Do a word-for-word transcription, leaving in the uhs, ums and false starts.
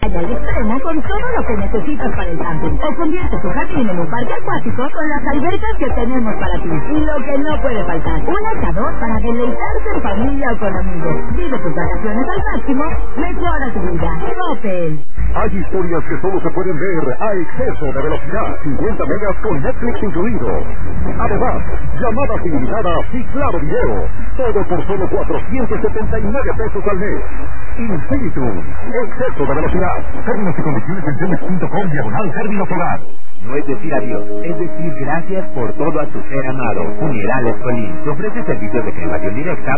Al extremo con todo lo que necesitas para el camping. O convierte tu jardín en un parque acuático con las albercas que tenemos para ti. Y lo que no puede faltar, un asador para deleitarse en familia o con amigos. Vive tus vacaciones al máximo, mejora tu vida. Opel. Hay historias que solo se pueden ver a exceso de velocidad. cincuenta megas con Netflix incluido. Además, llamadas ilimitadas y claro video. Todo por solo cuatrocientos setenta y nueve pesos al mes. Infinitum. Exceso de velocidad. Términos y condiciones en cenes punto com diagonal término solar. No es decir adiós, es decir gracias por todo a tu ser amado. Funerales Colín te ofrece servicios de cremación directa